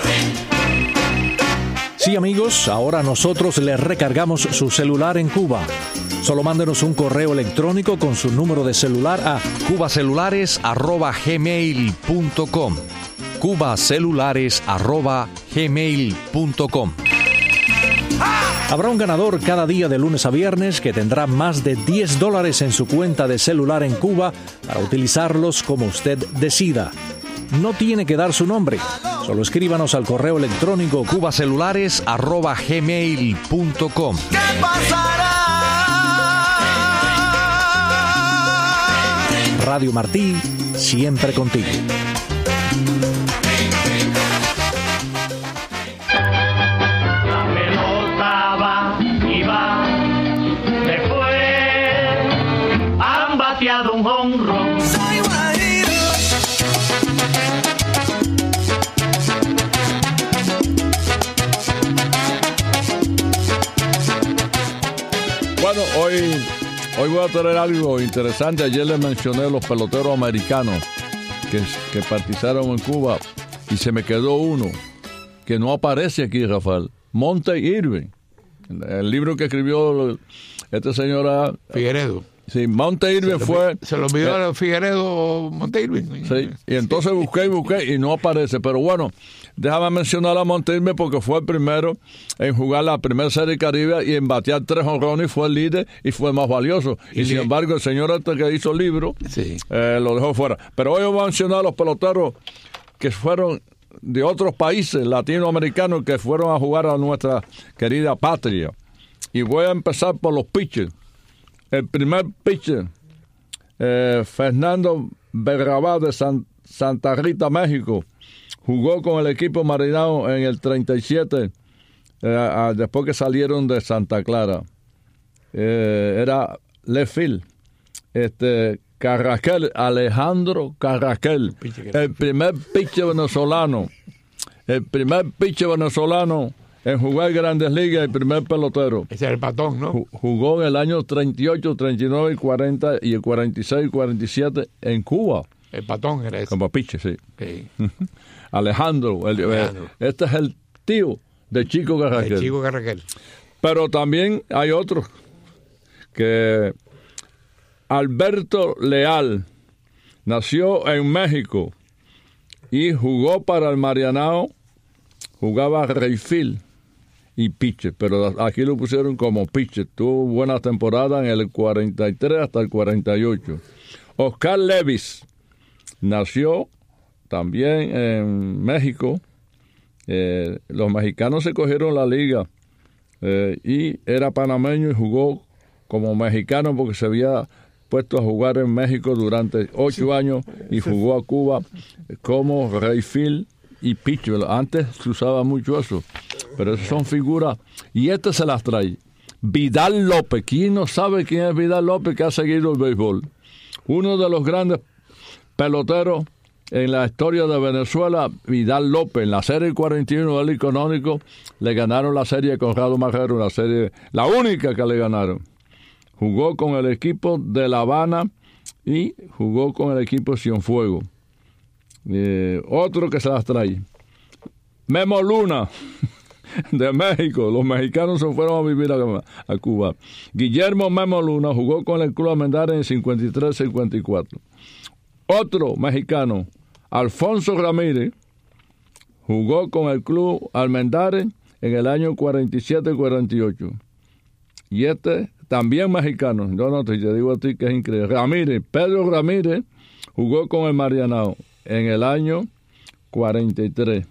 Sí, amigos, ahora nosotros les recargamos su celular en Cuba. Solo mándenos un correo electrónico con su número de celular a cubacelulares arroba gmail punto com. cubacelulares arroba gmail punto com. Habrá un ganador cada día de lunes a viernes que tendrá más de diez dólares en su cuenta de celular en Cuba para utilizarlos como usted decida. No tiene que dar su nombre, solo escríbanos al correo electrónico cubacelulares arroba gmail punto com. ¿Qué pasará? Radio Martí, siempre contigo. La pelota va y va de Hoy voy a traer algo interesante. Ayer les mencioné los peloteros americanos que, que participaron en Cuba y se me quedó uno que no aparece aquí, Rafael. Monte Irving. El libro que escribió este señor Figueredo. Sí, Monte Irving se fue... Se lo olvidó a eh, Figueredo Monte Irving. Sí, y entonces busqué y busqué y no aparece. Pero bueno, déjame mencionar a Monte Irving porque fue el primero en jugar la primera Serie Caribe y en batear tres jonrones y fue el líder y fue el más valioso. Y, y sin embargo, el señor este que hizo el libro sí. eh, lo dejó fuera. Pero hoy voy a mencionar a los peloteros que fueron de otros países latinoamericanos que fueron a jugar a nuestra querida patria. Y voy a empezar por los pitchers. El primer pitcher, eh, Fernando Berrabá de San, Santa Rita, México, jugó con el equipo marinado en el treinta y siete, eh, a, después que salieron de Santa Clara. Eh, era left field. Este, Carraquel, Alejandro Carraquel, el primer pitcher venezolano, el primer pitcher venezolano en jugar Grandes Ligas, el primer pelotero. Ese es el patón, ¿no? Jugó en el año treinta y ocho, treinta y nueve, cuarenta y el cuarenta y seis, cuarenta y siete en Cuba. El patón era ese. Como pitcher, sí. Okay. Alejandro, el, Alejandro. Este es el tío de Chico Carraquel. El Chico Carraquel. Pero también hay otros que... Alberto Leal nació en México y jugó para el Marianao, jugaba Rayfield y pitcher, pero aquí lo pusieron como pitcher. Tuvo buena temporada en el cuarenta y tres hasta el cuarenta y ocho. Oscar Levis nació también en México. Eh, los mexicanos se cogieron la liga eh, y era panameño y jugó como mexicano porque se había puesto a jugar en México durante ocho sí. años y jugó a Cuba como Rayfield y pitcher. Antes se usaba mucho eso, pero esas son figuras y este se las trae. Vidal López. ¿Quién no sabe quién es Vidal López que ha seguido el béisbol? Uno de los grandes peloteros en la historia de Venezuela, Vidal López. En la serie cuarenta y uno del Canónico le ganaron la serie Conrado Marrero, la serie, la única que le ganaron. Jugó con el equipo de La Habana y jugó con el equipo Cienfuegos. Eh, otro que se las trae. Memo Luna, de México. Los mexicanos se fueron a vivir a, a Cuba. Guillermo Memo Luna jugó con el Club Almendares en cincuenta y tres cincuenta y cuatro. Otro mexicano, Alfonso Ramírez, jugó con el Club Almendares en el año cuarenta y siete cuarenta y ocho. Y este... también mexicano, yo no te digo a ti que es increíble. Ramírez, Pedro Ramírez jugó con el Marianao en el año cuarenta y tres.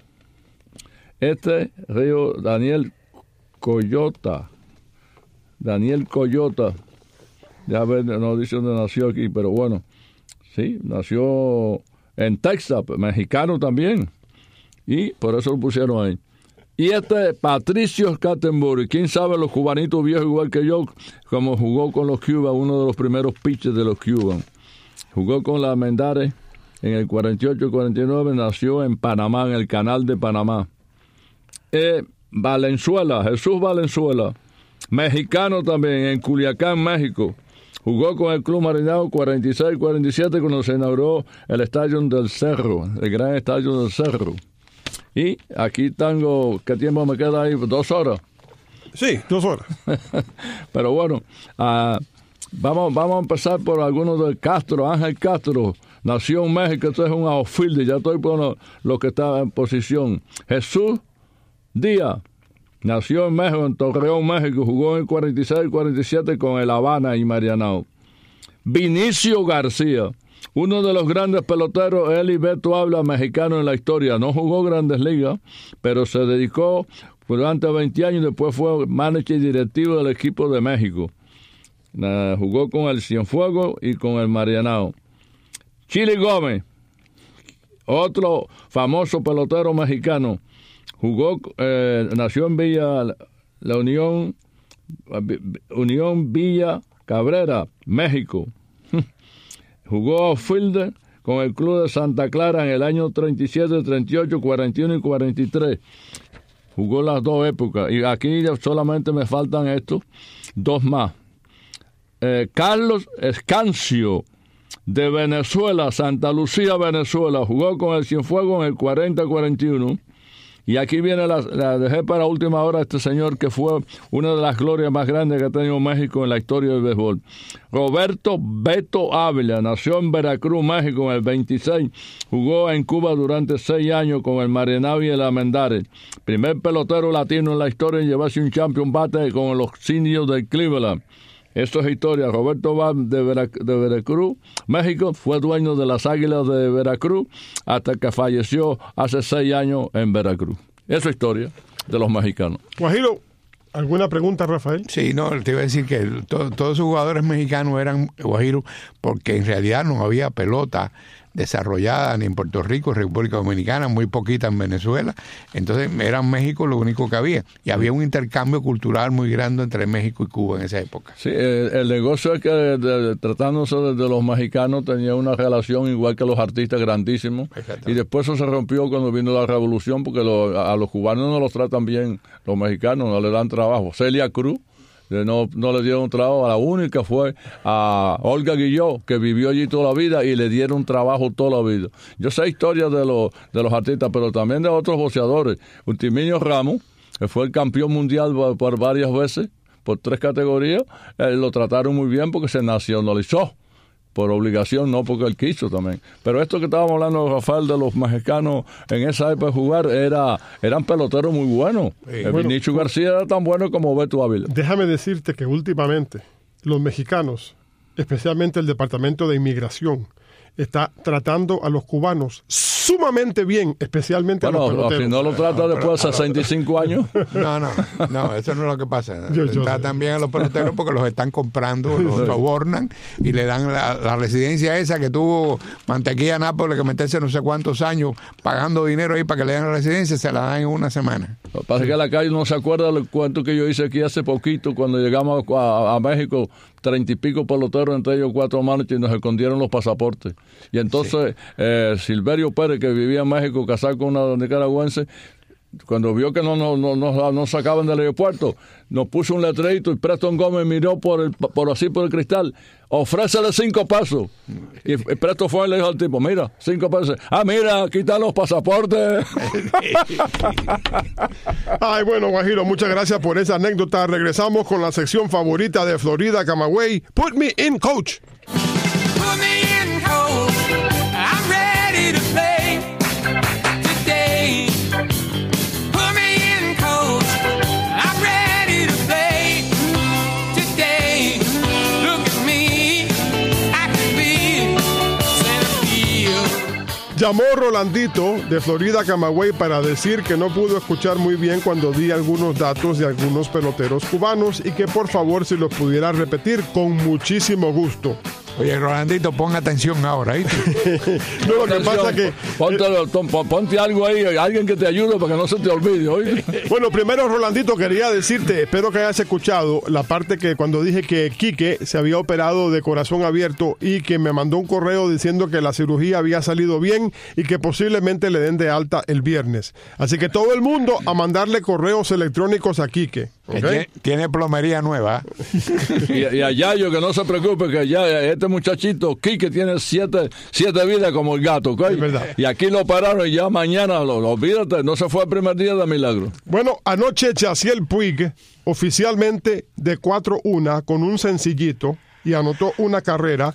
Este Río Daniel Coyota, Daniel Coyota, ya ver, no dice dónde nació aquí, pero bueno, sí, nació en Texas, mexicano también, y por eso lo pusieron ahí. Y este Patricio Scattenburg, quién sabe los cubanitos viejos igual que yo, como jugó con los Cubans, uno de los primeros pitchers de los Cubans. Jugó con la Almendares en el cuarenta y ocho cuarenta y nueve, nació en Panamá, en el Canal de Panamá. Eh, Valenzuela, Jesús Valenzuela, mexicano también, en Culiacán, México. Jugó con el Club Marinado cuarenta y seis cuarenta y siete cuando se inauguró el Estadio del Cerro, el gran Estadio del Cerro. Y aquí tengo, ¿qué tiempo me queda ahí? ¿Dos horas? Sí, dos horas. Pero bueno, uh, vamos, vamos a empezar por algunos de Castro. Ángel Castro nació en México, esto es un outfielder, ya estoy por lo, lo que está en posición. Jesús Díaz nació en México, en Torreón, México, jugó en cuarenta y seis cuarenta y siete con el Habana y Marianao. Vinicio García, uno de los grandes peloteros, él y Beto Habla, mexicano en la historia. No jugó Grandes Ligas, pero se dedicó durante veinte años, después fue manager y directivo del equipo de México. Uh, jugó con el Cienfuegos y con el Marianao. Chili Gómez, otro famoso pelotero mexicano, jugó, eh, nació en Villa, la Unión, Unión Villa Cabrera, México. Jugó outfielder con el Club de Santa Clara en el año treinta y siete, treinta y ocho, cuarenta y uno y cuarenta y tres. Jugó las dos épocas. Y aquí solamente me faltan estos dos más. eh, Carlos Escancio, de Venezuela, Santa Lucía, Venezuela, jugó con el Cienfuegos en el cuarenta cuarenta y uno. Y aquí viene, la, la dejé para última hora, este señor que fue una de las glorias más grandes que ha tenido México en la historia del béisbol. Roberto Beto Ávila, nació en Veracruz, México, en el veintiséis. Jugó en Cuba durante seis años con el Marinavi y el Armendáriz. Primer pelotero latino en la historia en llevarse un champion bate con los indios de Cleveland. Esto es historia. Roberto va de, Vera, de Veracruz, México, fue dueño de las Águilas de Veracruz hasta que falleció hace seis años en Veracruz. Eso es historia de los mexicanos. Guajiro, ¿alguna pregunta, Rafael? Sí, no, te iba a decir que to, todos esos jugadores mexicanos eran, Guajiro, porque en realidad no había pelota desarrollada ni en Puerto Rico, República Dominicana, muy poquita en Venezuela. Entonces era México lo único que había. Y había un intercambio cultural muy grande entre México y Cuba en esa época. Sí, el, el negocio es que de, de, tratándose de, de los mexicanos tenía una relación igual que los artistas grandísimos. Y después eso se rompió cuando vino la revolución, porque lo, a los cubanos no los tratan bien los mexicanos, no le dan trabajo. Celia Cruz No, no le dieron trabajo. A la única fue a Olga Guilló, que vivió allí toda la vida y le dieron trabajo toda la vida. Yo sé historias de los, de los artistas, pero también de otros boxeadores. Ultiminio Ramos, que fue el campeón mundial por, por varias veces, por tres categorías, eh, lo trataron muy bien porque se nacionalizó. Por obligación, no porque él quiso también. Pero esto que estábamos hablando, Rafael, de los mexicanos en esa época de jugar, era, eran peloteros muy buenos. Sí, el bueno, Vinicio García era tan bueno como Beto Ávila. Déjame decirte que últimamente los mexicanos, especialmente el Departamento de Inmigración, está tratando a los cubanos sumamente bien, especialmente bueno, a los peloteros. Si no lo trata después de sesenta y cinco años. No, no, no, eso no es lo que pasa. Yo, yo tratan bien a los peloteros porque los están comprando, los sobornan y le dan la, la residencia esa que tuvo Mantequilla Nápoles que meterse no sé cuántos años pagando dinero ahí para que le den la residencia, se la dan en una semana. Lo que pasa es que la calle no se acuerda del cuento que yo hice aquí hace poquito cuando llegamos a, a México, treinta y pico peloteros, entre ellos cuatro managers, y nos escondieron los pasaportes. Y entonces sí. eh, Silverio Pérez, que vivía en México, casado con una nicaragüense, cuando vio que no nos no, no, no sacaban del aeropuerto, nos puso un letrerito y Preston Gómez miró por el por así por el cristal, ofrécele cinco pesos. Y Preston fue y le dijo al tipo, mira, cinco pesos. Ah, mira, aquí están los pasaportes. Ay, bueno, Guajiro, muchas gracias por esa anécdota. Regresamos con la sección favorita de Florida Camagüey, Put Me In, Coach. Put me in, coach. I'm ready to play today. Put me in, coach. I'm ready to play today. Look at me, I can be center field. Llamó Rolandito de Florida Camagüey para decir que no pudo escuchar muy bien cuando di algunos datos de algunos peloteros cubanos y que por favor si los pudiera repetir con muchísimo gusto. Oye, Rolandito, pon atención ahora, ¿eh? No, lo que pasa es que... Ponte, ponte algo ahí, alguien que te ayude para que no se te olvide, ¿oye? Bueno, primero, Rolandito, quería decirte, espero que hayas escuchado la parte que cuando dije que Quique se había operado de corazón abierto y que me mandó un correo diciendo que la cirugía había salido bien y que posiblemente le den de alta el viernes. Así que todo el mundo a mandarle correos electrónicos a Quique. ¿Okay? Tiene, tiene plomería nueva. y, y a Yayo, que no se preocupe, que ya este muchachito, Quique, tiene siete, siete vidas como el gato, ¿okay? Es verdad. Y aquí lo pararon y ya mañana, lo, lo, olvídate, no se fue el primer día de milagro. Bueno, anoche Yasiel Puig oficialmente de cuatro uno con un sencillito y anotó una carrera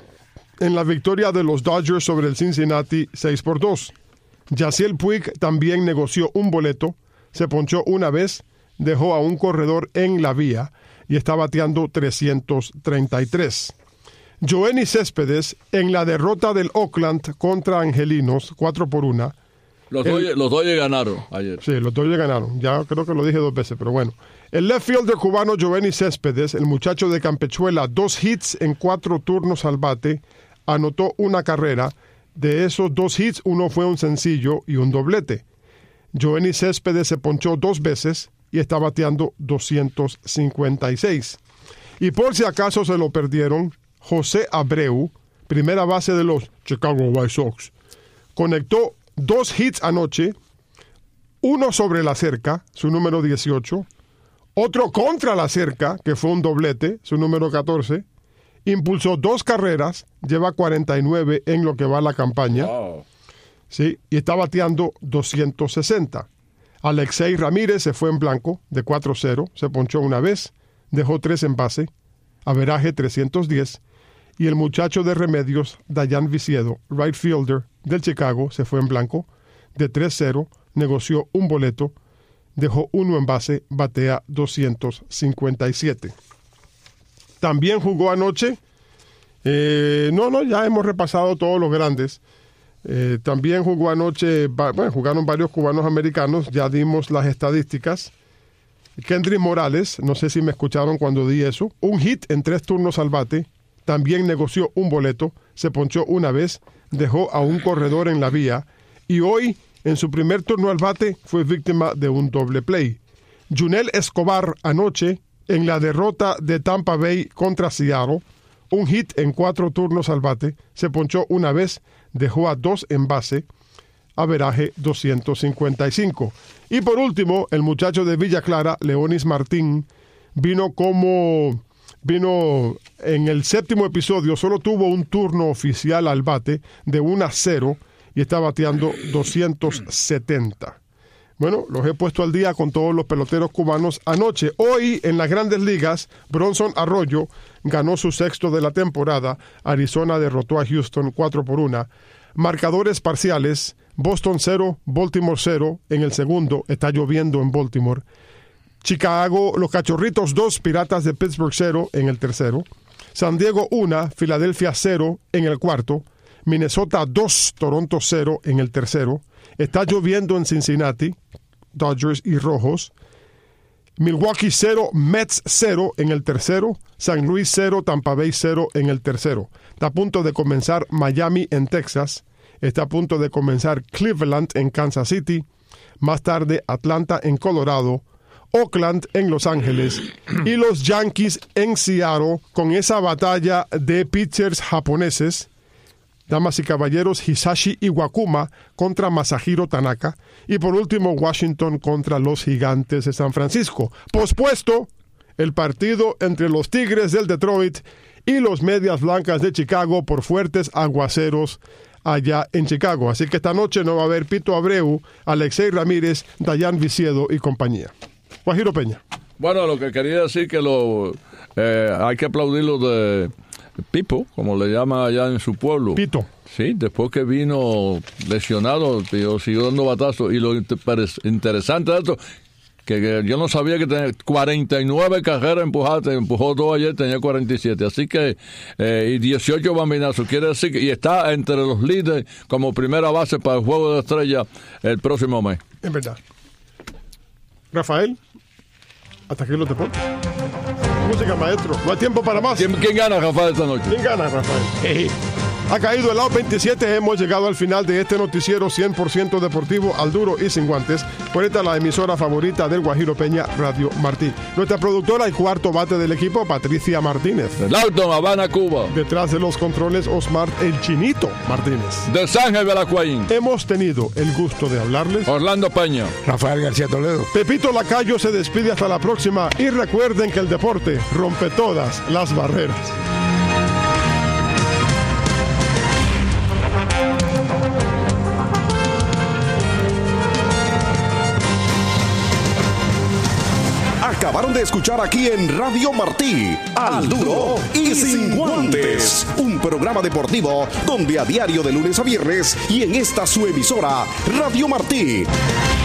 en la victoria de los Dodgers sobre el Cincinnati seis por dos. Yasiel Puig también negoció un boleto, se ponchó una vez, dejó a un corredor en la vía y está bateando trescientos treinta y tres. Joenny Céspedes en la derrota del Oakland contra Angelinos, cuatro por uno. Los Dodgers los ganaron ayer. Sí, los Dodgers ganaron. Ya creo que lo dije dos veces, pero bueno. El left fielder cubano Joenny Céspedes, el muchacho de Campechuela, dos hits en cuatro turnos al bate, anotó una carrera. De esos dos hits, uno fue un sencillo y un doblete. Joenny Céspedes se ponchó dos veces y está bateando doscientos cincuenta y seis. Y por si acaso se lo perdieron, José Abreu, primera base de los Chicago White Sox, conectó dos hits anoche, uno sobre la cerca, su número dieciocho, otro contra la cerca, que fue un doblete, su número catorce, impulsó dos carreras, lleva cuarenta y nueve en lo que va la campaña. Wow. Sí, y está bateando doscientos sesenta. Alexei Ramírez se fue en blanco de cuatro cero, se ponchó una vez, dejó tres en base, averaje trescientos diez, y el muchacho de Remedios, Dayan Viciedo, right fielder del Chicago, se fue en blanco de tres cero, negoció un boleto, dejó uno en base, batea doscientos cincuenta y siete. También jugó anoche, eh, no, no, ya hemos repasado todos los grandes. Eh, también jugó anoche, bueno, jugaron varios cubanos americanos, ya dimos las estadísticas. Kendrick Morales, no sé si me escucharon cuando di eso, un hit en tres turnos al bate, también negoció un boleto, se ponchó una vez, dejó a un corredor en la vía y hoy, en su primer turno al bate, fue víctima de un doble play. Junel Escobar anoche, en la derrota de Tampa Bay contra Seattle, un hit en cuatro turnos al bate, se ponchó una vez, dejó a dos en base, averaje doscientos cincuenta y cinco. Y por último, el muchacho de Villa Clara, Leonis Martín, vino como vino en el séptimo episodio, solo tuvo un turno oficial al bate de uno a cero y está bateando doscientos setenta. Bueno, los he puesto al día con todos los peloteros cubanos anoche. Hoy, en las Grandes Ligas, Bronson Arroyo ganó su sexto de la temporada. Arizona derrotó a Houston cuatro por uno. Marcadores parciales, Boston cero, Baltimore cero. En el segundo, está lloviendo en Baltimore. Chicago, los Cachorritos dos, Piratas de Pittsburgh cero en el tercero. San Diego uno, Filadelfia cero en el cuarto. Minnesota dos, Toronto cero en el tercero. Está lloviendo en Cincinnati, Dodgers y Rojos. Milwaukee cero, Mets cero en el tercero. San Luis cero, Tampa Bay cero en el tercero. Está a punto de comenzar Miami en Texas. Está a punto de comenzar Cleveland en Kansas City. Más tarde Atlanta en Colorado. Oakland en Los Ángeles. Y los Yankees en Seattle con esa batalla de pitchers japoneses. Damas y caballeros, Hisashi Iwakuma contra Masahiro Tanaka. Y por último, Washington contra los Gigantes de San Francisco. Pospuesto el partido entre los Tigres del Detroit y los Medias Blancas de Chicago por fuertes aguaceros allá en Chicago. Así que esta noche no va a haber Pito Abreu, Alexei Ramírez, Dayan Viciedo y compañía. Guajiro Peña. Bueno, lo que quería decir que lo eh, hay que aplaudirlo de Pipo, como le llama allá en su pueblo. Pito. Sí, después que vino lesionado, tío, siguió dando batazos. Y lo interesante de esto, que, que yo no sabía que tenía cuarenta y nueve carreras empujadas, empujó dos ayer, tenía cuarenta y siete. Así que, eh, y dieciocho bambinazos. Quiere decir que y está entre los líderes como primera base para el Juego de Estrella el próximo mes. Es verdad. Rafael, hasta aquí lo te pongo. Música, maestro. No hay tiempo para más. ¿Quién, quién gana, Rafael, esta noche? ¿Quién gana, Rafael? Eh. Ha caído el lado veintisiete. Hemos llegado al final de este noticiero cien por ciento deportivo al duro y sin guantes. Por esta la emisora favorita del Guajiro Peña, Radio Martí. Nuestra productora y cuarto bate del equipo, Patricia Martínez. Del Alto, Habana, Cuba. Detrás de los controles, Osmar el Chinito Martínez. De San Ángel, Belacuaín. Hemos tenido el gusto de hablarles. Orlando Peña. Rafael García Toledo. Pepito Lacayo se despide hasta la próxima. Y recuerden que el deporte rompe todas las barreras. Acabaron de escuchar aquí en Radio Martí, Al Duro y Sin Guantes, un programa deportivo donde a diario de lunes a viernes y en esta su emisora, Radio Martí.